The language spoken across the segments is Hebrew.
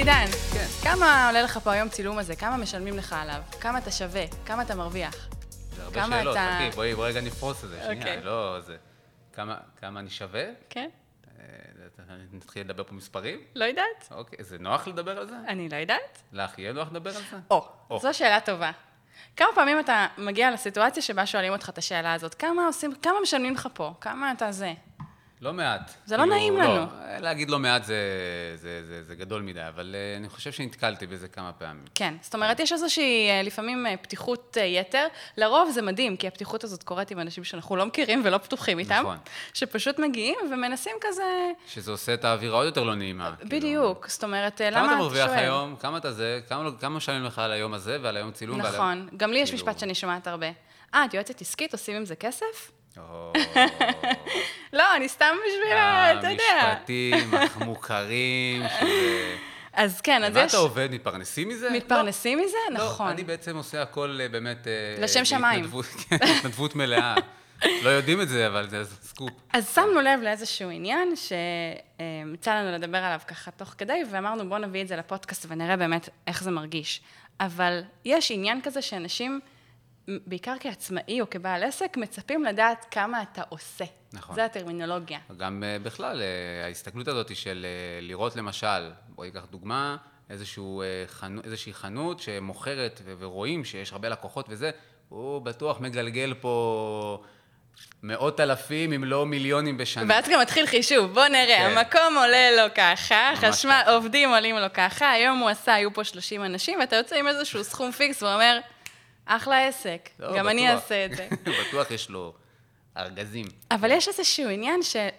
עידן, כן. כמה עולה לך פה היום צילום הזה? כמה משלמים לך עליו? כמה אתה שווה? כמה אתה מרוויח? זה הרבה שאלות, חכי, בואי רגע נפרוס את זה, אוקיי. שנייה, לא זה. כמה אני שווה? כן? נתחיל לדבר פה מספרים? לא יודעת? אוקיי, זה נוח לדבר על זה? אני לא יודעת. לך יהיה נוח לדבר על זה? זו שאלה טובה. כמה פעמים אתה מגיע לסיטואציה שבה שואלים אותך את השאלה הזאת? כמה משלמים לך פה? כמה אתה זה? לא מעט. זה לא נעים לנו. לא, להגיד לא מעט זה גדול מדי, אבל אני חושב שנתקלתי בזה כמה פעמים. כן, זאת אומרת, יש איזושהי לפעמים פתיחות יתר. לרוב זה מדהים, כי הפתיחות הזאת קורית עם אנשים שאנחנו לא מכירים ולא פתוחים איתם. נכון. שפשוט מגיעים ומנסים כזה... שזה עושה את האווירה עוד יותר לא נעימה. בדיוק, זאת אומרת, למה כמה אתה אתה שואל? מרוויח היום? כמה אתה זה? כמה משלמים לך על היום הזה ועל היום צילום? נכון, גם לי יש משפט שאני שומעת הרבה. את יועצת עסקית, עושים עם זה כסף? לא, אני סתם בשביל, אתה יודע. המשפטים המוכרים, שזה... אז כן, אז יש... ומה אתה עובד? מתפרנסים מזה? מתפרנסים מזה? נכון. לא, אני בעצם עושה הכל באמת... לשם שמיים. התנדבות מלאה. לא יודעים את זה, אבל זה סקופ. אז שמנו לב לאיזשהו עניין שיצא לנו לדבר עליו ככה תוך כדי, ואמרנו בוא נביא את זה לפודקאסט ונראה באמת איך זה מרגיש. אבל יש עניין כזה שאנשים... בעיקר כעצמאי או כבעל עסק, מצפים לדעת כמה אתה עושה. נכון. זה הטרמינולוגיה. גם בכלל, ההסתכלות הזאת של לראות למשל, בואי ניקח דוגמה, איזושהי חנות שמוכרת ורואים שיש הרבה לקוחות וזה, הוא בטוח מגלגל פה מאות אלפים אם לא מיליונים בשנה. ואז גם מתחיל חישוב, בוא נראה, כן. המקום עולה לו ככה, חשמל, ככה. עובדים עולים לו ככה, היום הוא עשה, היו פה 30 אנשים, ואתה יוצא עם איזשהו סכום פיקס ואומר, אחלה עסק, לא, גם בטוח. אני אעשה את זה. בטוח יש לו ארגזים. אבל יש איזשהו עניין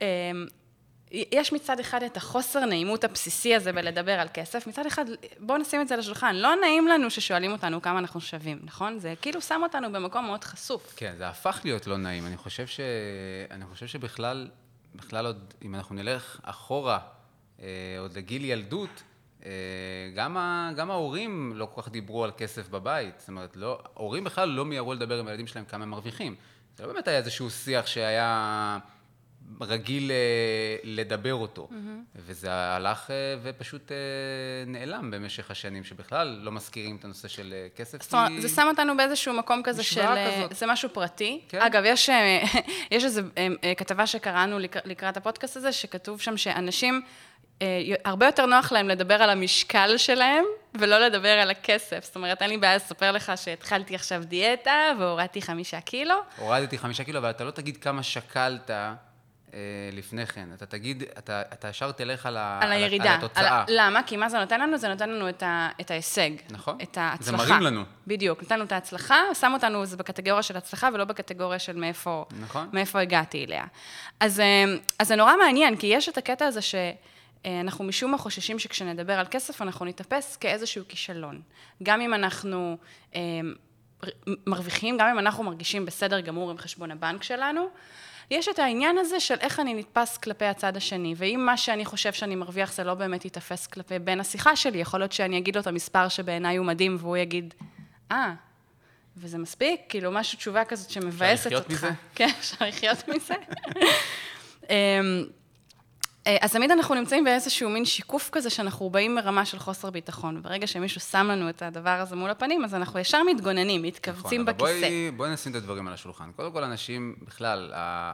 יש מצד אחד את החוסר נעימות הבסיסי הזה בלדבר על כסף, מצד אחד, בואו נשים את זה לשולחן, לא נעים לנו ששואלים אותנו כמה אנחנו שווים, נכון? זה כאילו שם אותנו במקום מאוד חשוף. כן, זה הפך להיות לא נעים. אני חושב שבכלל עוד, אם אנחנו נלך אחורה, עוד לגיל ילדות, גם ההורים לא כל כך דיברו על כסף בבית. זאת אומרת, ההורים בכלל לא מיהרו לדבר עם הילדים שלהם כמה הם מרוויחים. זה לא באמת היה איזשהו שיח שהיה רגיל לדבר אותו. וזה הלך ופשוט נעלם במשך השנים, שבכלל לא מזכירים את הנושא של כסף. זאת אומרת, זה שם אותנו באיזשהו מקום כזה של... זה משהו פרטי. כן. אגב, יש איזו כתבה שקראנו לקראת הפודקאסט הזה, שכתוב שם שאנשים... הרבה יותר נוח להם לדבר על המשקל שלהם, ולא לדבר על הכסף. זאת אומרת, אין לי בעיה לספר לך שהתחלתי עכשיו דיאטה, והורדתי 5 קילו. הורדתי 5 קילו, אבל אתה לא תגיד כמה שקלת לפני כן. אתה תגיד, אתה ישר תלך על הירידה. על התוצאה. למה? כי מה זה נותן לנו? זה נותן לנו את ההישג. נכון. את ההצלחה. זה מרים לנו. בדיוק. נתן לנו את ההצלחה, שם אותנו זה בקטגוריה של הצלחה, ולא בקטגוריה של מאיפה הגעתי אליה. אז זה נורא מעניין, כי יש את הקטע הזה אנחנו משום מה חוששים שכשנדבר על כסף, אנחנו נתאפס כאיזשהו כישלון. גם אם אנחנו מרוויחים, גם אם אנחנו מרגישים בסדר גמור עם חשבון הבנק שלנו, יש את העניין הזה של איך אני נתפס כלפי הצד השני, ואם מה שאני חושב שאני מרוויח זה לא באמת יתאפס כלפי בין השיחה שלי, יכול להיות שאני אגיד לו את המספר שבעיניי הוא מדהים, והוא יגיד, וזה מספיק, כאילו משהו תשובה כזאת שמבאסת אותך. אפשר לחיות מזה? כן, אפשר לחיות מזה. אז תמיד אנחנו נמצאים באיזשהו מין שיקוף כזה, שאנחנו באים מרמה של חוסר ביטחון, וברגע שמישהו שם לנו את הדבר הזה מול הפנים, אז אנחנו ישר מתגוננים, מתכווצים בכיסא. בואי נשים את הדברים על השולחן. קודם כל, אנשים, בכלל,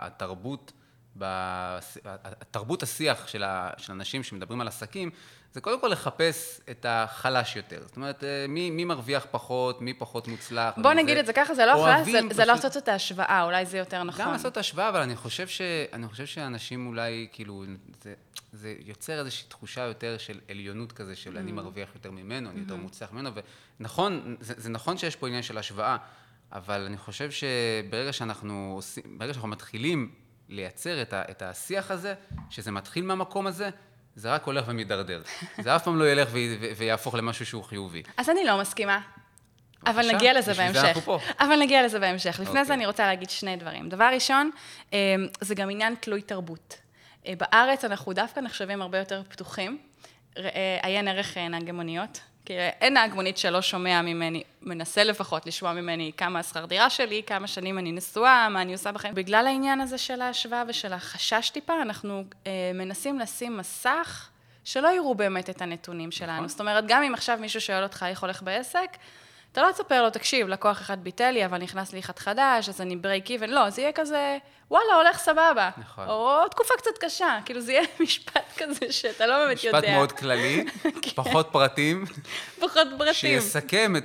התרבות השיח של אנשים שמדברים על עסקים, זה קודם כל לחפש את החלש יותר. זאת אומרת, מי מרוויח פחות, מי פחות מוצלח. בוא נגיד את זה ככה, זה לא חלש, זה לא לעשות את ההשוואה, אולי זה יותר נכון. גם לעשות את ההשוואה, אבל אני חושב שאנשים אולי, כאילו, זה יוצר איזושהי תחושה יותר של עליונות כזה, של אני מרוויח יותר ממנו, אני יותר מוצלח ממנו, ונכון, זה נכון שיש פה עניין של השוואה, אבל אני חושב שברגע שאנחנו מתחילים לייצר את השיח הזה, שזה מתחיל מהמקום הזה, זה רק הולך ומתדרדר. זה אף פעם לא ילך ויהפוך למשהו שהוא חיובי. אז אני לא מסכימה. אבל נגיע לזה בהמשך. לפני זה אני רוצה להגיד 2 דברים. דבר ראשון, זה גם עניין תלוי תרבות. בארץ אנחנו דווקא נחשבים הרבה יותר פתוחים. עיין ערך נהגי מוניות. כי אין נהג מונית שלא שומע ממני, מנסה לפחות לשמוע ממני כמה השכר דירה שלי, כמה שנים אני נשואה, מה אני עושה בחיים. בגלל העניין הזה של ההשוואה ושל החשש טיפה, אנחנו מנסים לשים מסך שלא יראו באמת את הנתונים שלנו. זאת אומרת, גם אם עכשיו מישהו שואל אותך איך הולך בעסק, אתה לא תספר לו, תקשיב, לקוח אחד ביטל לי, אבל נכנס לי אחד חדש, אז אני ברייק איבן. לא, זה יהיה כזה, וואלה, הולך סבבה. נכון. או תקופה קצת קשה, כאילו זה יהיה משפט כזה שאתה לא באמת יודע. משפט מאוד כללי, פחות פרטים. פחות פרטים. שיסכם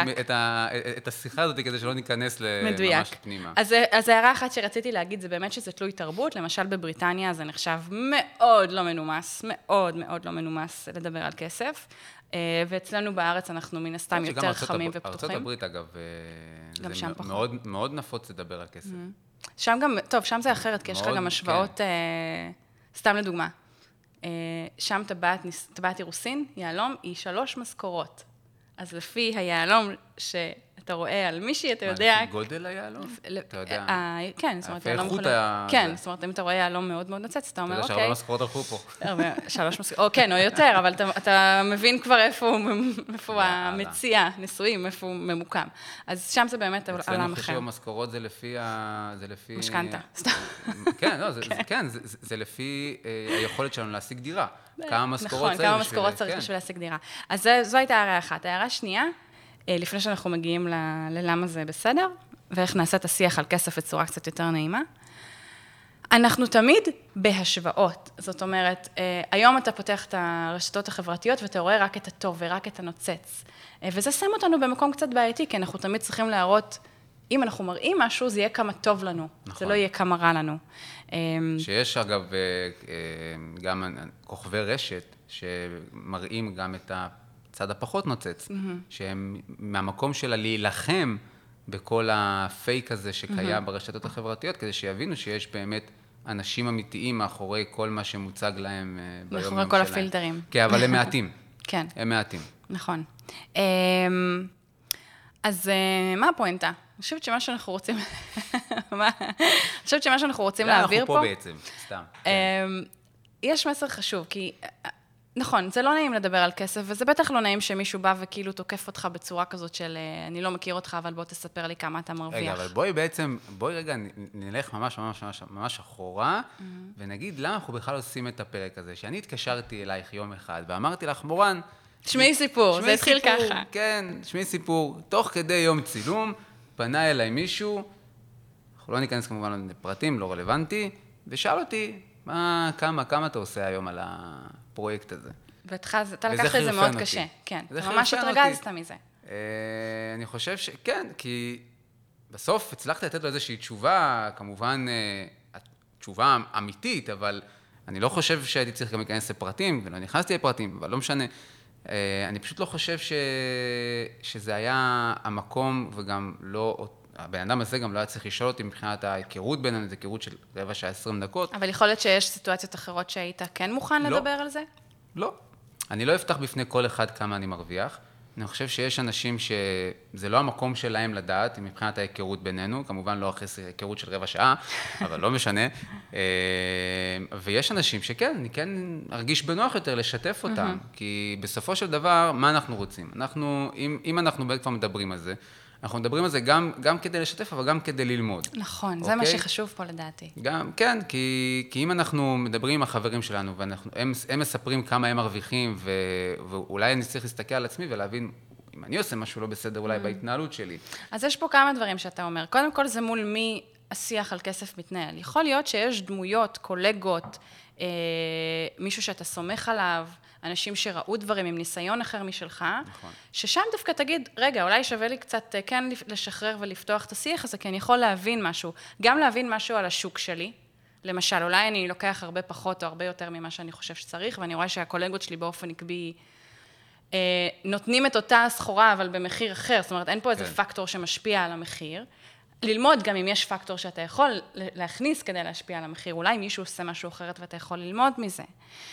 את השיחה הזאת, כדי שלא ניכנס ממש פנימה. אז הערה אחת שרציתי להגיד, זה באמת שזה תלוי תרבות. למשל בבריטניה זה נחשב מאוד לא מנומס, מאוד מאוד לא מנומס לדבר על כסף. ואצלנו בארץ אנחנו מן הסתם יותר חכמים ופתוחים. ארצות הברית, אגב, זה מאוד נפוץ לדבר על כסף. שם גם, טוב, שם זה אחרת, כי יש לך גם השוואות, סתם לדוגמה, שם טבעת אירוסין, יהלום, היא 3 משכורות. אז לפי היהלום שאתה רואה על מישהי, אתה יודע... לפי גודל היהלום? אתה יודע. כן, זאת אומרת, יהלום יכול... כן, זאת אומרת, אם אתה רואה יהלום מאוד מאוד נוצץ, אתה אומר, אוקיי. אתה יודע שהרבה משכורות הלכו פה. 3 משכורות, או כן, או יותר, אבל אתה מבין כבר איפה המציע, נשואים, איפה הוא ממוקם. אז שם זה באמת עולם אחר. אצלנו חישוב המשכורות זה לפי... משכנתה. כן, זה לפי היכולת שלנו להשיג דירה. כמה משכורות צריך. נכון, כמה משכורות צריך בשביל להשיג דירה. אז זו הייתה הערה אחת. הערה שנייה, לפני שאנחנו מגיעים ללמה זה בסדר, ואיך נעשה את השיח על כסף בצורה קצת יותר נעימה, אנחנו תמיד בהשוואות. זאת אומרת, היום אתה פותח את הרשתות החברתיות, ואתה רואה רק את הטוב ורק את הנוצץ. וזה שם אותנו במקום קצת בעייתי, כי אנחנו תמיד צריכים להראות, אם אנחנו מראים משהו, זה יהיה כמה טוב לנו. נכון. זה לא יהיה כמה רע לנו. שיש, אגב, גם כוכבי רשת, שמראים גם את הצד הפחות נוצץ, שהם מהמקום שלה להילחם בכל הפייק הזה שקיים ברשתות החברתיות, כדי שיבינו שיש באמת אנשים אמיתיים מאחורי כל מה שמוצג להם ביום-יום שלהם. מאחורי כל הפילטרים. כן, אבל הם מעטים. כן. הם מעטים. נכון. אז מה הפואנטה? אני חושבת שמה שאנחנו רוצים... להעביר פה... אנחנו פה בעצם, סתם. יש מסר חשוב, כי... נכון, זה לא נעים לדבר על כסף, וזה בטח לא נעים שמישהו בא וכאילו תוקף אותך בצורה כזאת של אני לא מכיר אותך, אבל בוא תספר לי כמה אתה מרוויח. רגע, אבל בואי רגע נלך ממש אחורה, ונגיד למה אנחנו בכלל עושים את הפרק הזה, שאני התקשרתי אלייך יום אחד, ואמרתי לך, מורן, שמי סיפור, זה התחיל ככה. כן, שמי סיפור. תוך כדי יום צילום, פנה אליי מישהו, אנחנו לא ניכנס כמובן לפרטים, לא רלוונטי, ושאל אותי, כמה אתה עושה היום על הפרויקט הזה? ואתה לקחת את זה מאוד קשה, כן. אתה ממש התרגזת מזה. אני חושב שכן, כי בסוף הצלחת לתת לו איזושהי תשובה, כמובן, תשובה אמיתית, אבל אני לא חושב שהייתי צריך גם להיכנס לפרטים, ולא נכנסתי לפרטים, אבל לא משנה. אני פשוט לא חושב שזה היה המקום, וגם לא, הבן אדם הזה גם לא היה צריך לשאול אותי מבחינת ההיכרות בינינו, זה היכרות של 20 דקות. אבל יכול להיות שיש סיטואציות אחרות שהיית כן מוכן לדבר על זה? לא. אני לא אפתח בפני כל אחד כמה אני מרוויח. אני חושב שיש אנשים שזה לא המקום שלהם לדעת, מבחינת ההיכרות בינינו, כמובן לא אחרי היכרות של 15 דקות, אבל לא משנה. ויש אנשים שכן, אני כן ארגיש בנוח יותר לשתף אותם, כי בסופו של דבר, מה אנחנו רוצים? אם אנחנו כבר מדברים על זה, אנחנו מדברים על זה גם כדי לשתף, אבל גם כדי ללמוד. נכון, זה מה שחשוב פה לדעתי. כן, כי אם אנחנו מדברים עם החברים שלנו, והם מספרים כמה הם מרוויחים, ואולי אני צריך להסתכל על עצמי ולהבין, אם אני עושה משהו לא בסדר, אולי בהתנהלות שלי. אז יש פה כמה דברים שאתה אומר. קודם כל, זה מול מי השיח על כסף מתנהל. יכול להיות שיש דמויות, קולגות, מישהו שאתה סומך עליו, אנשים שראו דברים עם ניסיון אחר משלך, נכון. ששם דווקא תגיד, רגע, אולי שווה לי קצת כן לשחרר ולפתוח את השיח הזה, כי אני יכול להבין משהו, גם להבין משהו על השוק שלי, למשל, אולי אני לוקח הרבה פחות או הרבה יותר ממה שאני חושב שצריך, ואני רואה שהקולגות שלי באופן עקבי נותנים את אותה סחורה, אבל במחיר אחר, זאת אומרת, אין פה איזה פקטור שמשפיע על המחיר, ללמוד גם אם יש פקטור שאתה יכול להכניס כדי להשפיע על המחיר, אולי מישהו עושה משהו אחרת ואתה יכול ללמוד מזה.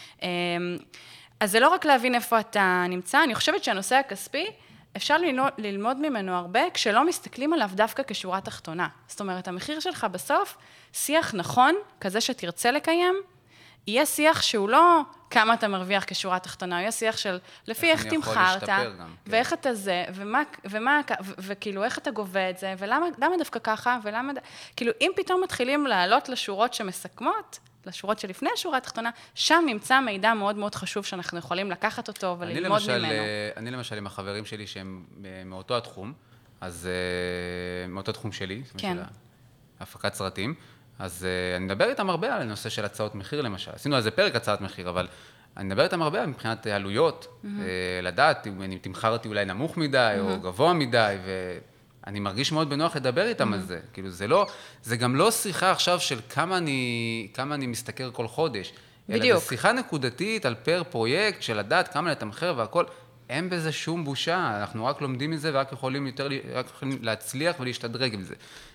אז זה לא רק להבין איפה אתה נמצא, אני חושבת שהנושא הכספי, אפשר ללמוד ממנו הרבה, כשלא מסתכלים עליו דווקא כשורה תחתונה. זאת אומרת, המחיר שלך בסוף, שיח נכון, כזה שתרצה לקיים, יהיה שיח שהוא לא כמה אתה מרוויח כשורה תחתונה, יהיה שיח של לפי איך תמחרת, ואיך אתה זה, וכאילו איך אתה גובה את זה, ולמה דווקא ככה, כאילו אם פתאום מתחילים לעלות לשורות שמסכמות, לשורות שלפני השורה התחתונה, שם נמצא מידע מאוד מאוד חשוב שאנחנו יכולים לקחת אותו וללמוד ממנו. אני למשל עם החברים שלי שהם מאותו התחום, אז מאותו תחום שלי, כן. של הפקת סרטים, אז אני מדבר איתם הרבה על הנושא של הצעות מחיר למשל. עשינו על זה פרק הצעת מחיר, אבל אני מדבר איתם הרבה מבחינת עלויות, לדעת אם אני תמחרתי אולי נמוך מדי או גבוה מדי, ואני מרגיש מאוד בנוח לדבר איתם על זה. כאילו זה גם לא שיחה עכשיו של כמה אני מסתכר כל חודש. בדיוק. אלא זה שיחה נקודתית על פר פרויקט של לדעת כמה לתמחר והכל. אין בזה שום בושה, אנחנו רק לומדים מזה ורק יכולים להצליח ולהשתדרג עם זה.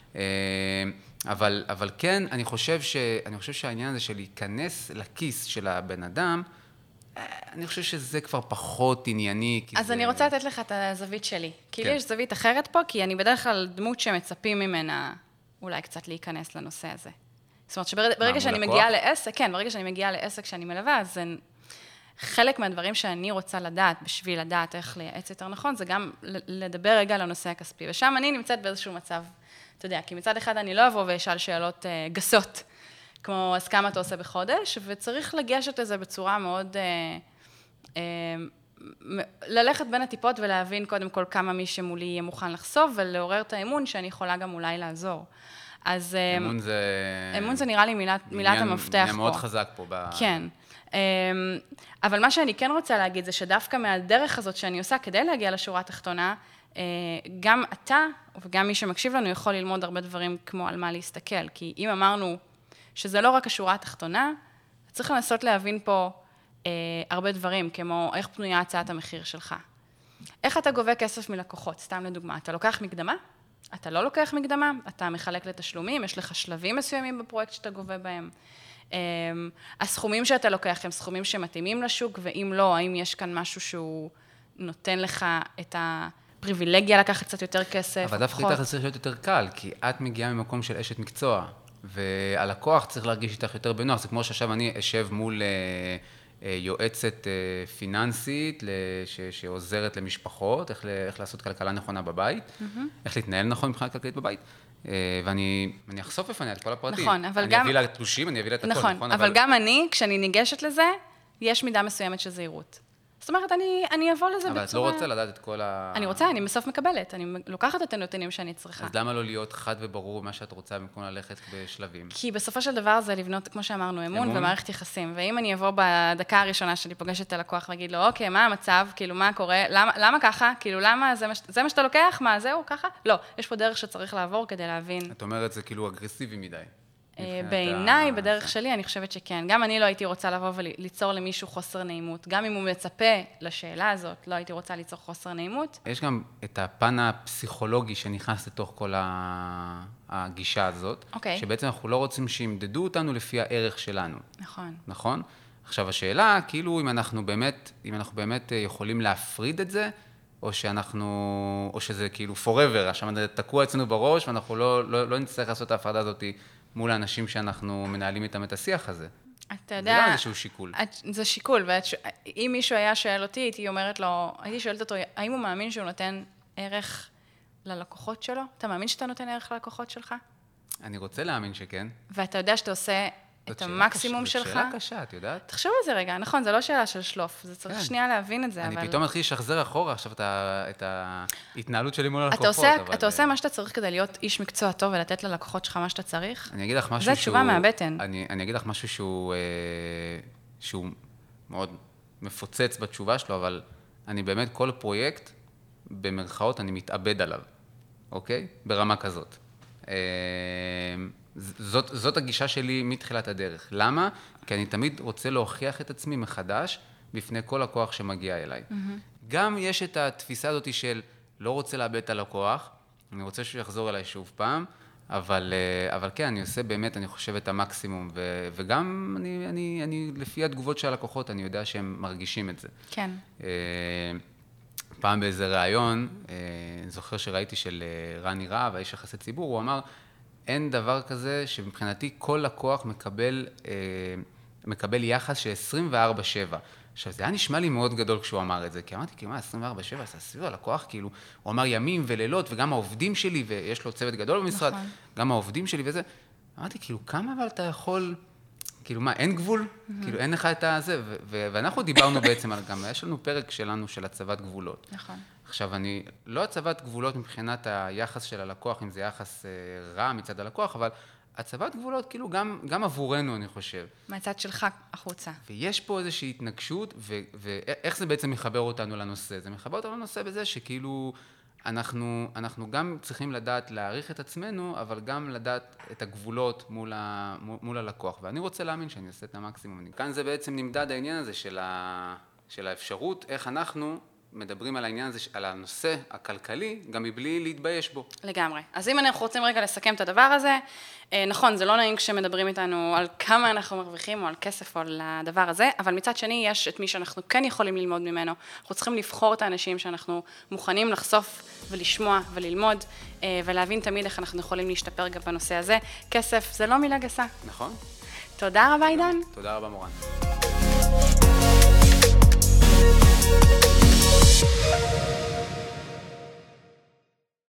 אבל כן, אני חושב שהעניין הזה של להיכנס לכיס של הבן אדם, אני חושב שזה כבר פחות ענייני. אז אני רוצה לתת לך את הזווית שלי. כי לי יש זווית אחרת פה, כי אני בדרך כלל דמות שמצפים ממנה אולי קצת להיכנס לנושא הזה. זאת אומרת שברגע שאני מגיעה לעסק, כן, ברגע שאני מגיעה לעסק שאני מלווה, אז חלק מהדברים שאני רוצה לדעת, בשביל לדעת איך לייעץ יותר נכון, זה גם לדבר רגע על הנושא הכספי. ושם אני נמצאת באיזשהו מצב, אתה יודע, כי מצד אחד אני לא אבוא ואשאל שאלות גסות, כמו אז כמה אתה עושה בחודש, וצריך לגשת לזה בצורה מאוד, ללכת בין הטיפות ולהבין קודם כל כמה מי שמולי יהיה מוכן לחשוף, ולעורר את האמון שאני יכולה גם אולי לעזור. אז אמון זה נראה לי מילת המפתח פה. זה מאוד חזק פה. כן. אבל מה שאני כן רוצה להגיד זה שדווקא מהדרך הזאת שאני עושה כדי להגיע לשורה התחתונה, גם אתה וגם מי שמקשיב לנו יכול ללמוד הרבה דברים כמו על מה להסתכל. כי אם אמרנו שזה לא רק השורה התחתונה, צריך לנסות להבין פה הרבה דברים, כמו איך פנויה הצעת המחיר שלך. איך אתה גובה כסף מלקוחות, סתם לדוגמה. אתה לוקח מקדמה? אתה לא לוקח מקדמה? אתה מחלק לתשלומים? יש לך שלבים מסוימים בפרויקט שאתה גובה בהם? הסכומים שאתה לוקח הם סכומים שמתאימים לשוק, ואם לא, האם יש כאן משהו שהוא נותן לך את הפריבילגיה לקחת קצת יותר כסף? אבל דווקא איתך זה צריך להיות יותר קל, כי את מגיעה ממקום של אשת מקצוע, והלקוח צריך להרגיש איתך יותר בנוח. זה כמו שעכשיו אני אשב מול יועצת פיננסית שעוזרת למשפחות, איך לעשות כלכלה נכונה בבית, איך להתנהל נכון מבחינה כלכלית בבית. ואני אחשוף בפניה את כל הפרטים. נכון, אבל אני גם... אביא לה תלושים, אני אביא לה את הכל, נכון, אבל גם אני, כשאני ניגשת לזה, יש מידה מסוימת של זהירות. זאת אומרת, אני אבוא לזה בצורה... אבל את לא רוצה לדעת את כל אני רוצה, אני בסוף מקבלת, אני לוקחת את הנתונים שאני צריכה. אז למה לא להיות חד וברור מה שאת רוצה במקום ללכת בשלבים? כי בסופו של דבר זה לבנות, כמו שאמרנו, אמון ומערכת יחסים. ואם אני אבוא בדקה הראשונה שלי פוגשת את הלקוח ואגיד לו, אוקיי, מה המצב? כאילו, מה קורה? למה ככה? כאילו, למה זה מה שאתה לוקח? מה, זהו, ככה? לא, יש פה דרך שצריך לעבור כדי להבין. את אומרת, זה כאילו אגרסיבי מדי. בעיניי, בדרך שלי, אני חושבת שכן. גם אני לא הייתי רוצה לבוא וליצור למישהו חוסר נעימות. גם אם הוא מצפה לשאלה הזאת, לא הייתי רוצה ליצור חוסר נעימות. יש גם את הפן הפסיכולוגי שנכנס לתוך כל הגישה הזאת, שבעצם אנחנו לא רוצים שימדדו אותנו לפי הערך שלנו. נכון. נכון? עכשיו, השאלה, כאילו, אם אנחנו באמת יכולים להפריד את זה, או שזה כאילו forever, עכשיו זה תקוע אצלנו בראש, ואנחנו לא נצטרך לעשות את ההפרדה הזאת מול האנשים שאנחנו מנהלים איתם את השיח הזה. אתה יודע... זה לא איזשהו שיקול. זה שיקול, ואם מישהו היה שואל אותי, הייתי שואלת אותו, האם הוא מאמין שהוא נותן ערך ללקוחות שלו? אתה מאמין שאתה נותן ערך ללקוחות שלך? אני רוצה להאמין שכן. ואתה יודע שאתה עושה את המקסימום שלך? זאת שאלה קשה, את יודעת? תחשוב על זה רגע, נכון, זה לא שאלה של שלוף, זה צריך שנייה להבין את זה, אבל... אני פתאום מתחיל לשחזר אחורה עכשיו את ההתנהלות שלי מול הלקוחות. אתה עושה מה שאתה צריך כדי להיות איש מקצוע טוב ולתת ללקוחות שלך מה שאתה צריך? אני אגיד לך משהו זה תשובה מהבטן. אני אגיד לך משהו שהוא מאוד מפוצץ בתשובה שלו, אבל אני באמת כל פרויקט, במרכאות, אני מתאבד עליו, אוקיי? ברמה כזאת. זאת הגישה שלי מתחילת הדרך. למה? כי אני תמיד רוצה להוכיח את עצמי מחדש בפני כל לקוח שמגיע אליי. גם יש את התפיסה הזאת של לא רוצה לאבד את הלקוח, אני רוצה שהוא יחזור אליי שוב פעם, אבל כן, אני עושה באמת, אני חושב את המקסימום, וגם אני לפי התגובות של הלקוחות, אני יודע שהם מרגישים את זה. כן. פעם באיזה ראיון, אני זוכר שראיתי של רני רהב, האיש יחסי ציבור, הוא אמר, אין דבר כזה שמבחינתי כל לקוח מקבל יחס של 24/7. עכשיו, זה היה נשמע לי מאוד גדול כשהוא אמר את זה, כי אמרתי, מה, 24/7, זה סביב הלקוח, כאילו, הוא אמר ימים ולילות, וגם העובדים שלי, ויש לו צוות גדול במשרד, גם העובדים שלי וזה. אמרתי, כאילו, כמה אבל אתה יכול, כאילו מה, אין גבול? כאילו אין לך את הזה, ואנחנו דיברנו בעצם על גם, יש לנו פרק שלנו של הצבת גבולות. נכון. עכשיו, לא הצבת גבולות מבחינת היחס של הלקוח, אם זה יחס רע מצד הלקוח, אבל הצבת גבולות כאילו גם עבורנו, אני חושב. מהצד שלך החוצה. ויש פה איזושהי התנגשות, ואיך זה בעצם מחבר אותנו לנושא? זה מחבר אותנו לנושא בזה שכאילו אנחנו גם צריכים לדעת להעריך את עצמנו, אבל גם לדעת את הגבולות מול הלקוח. ואני רוצה להאמין שאני אעשה את המקסימום. כאן זה בעצם נמדד העניין הזה של האפשרות, איך אנחנו מדברים על העניין הזה, על הנושא הכלכלי, גם מבלי להתבייש בו. לגמרי. אז אם אנחנו רוצים רגע לסכם את הדבר הזה, נכון, זה לא נעים כשמדברים איתנו על כמה אנחנו מרוויחים או על כסף או על הדבר הזה, אבל מצד שני יש את מי שאנחנו כן יכולים ללמוד ממנו. אנחנו צריכים לבחור את האנשים שאנחנו מוכנים לחשוף ולשמוע וללמוד, ולהבין תמיד איך אנחנו יכולים להשתפר גם בנושא הזה. כסף זה לא מילה גסה. נכון. תודה רבה, עידן. תודה רבה, מורן.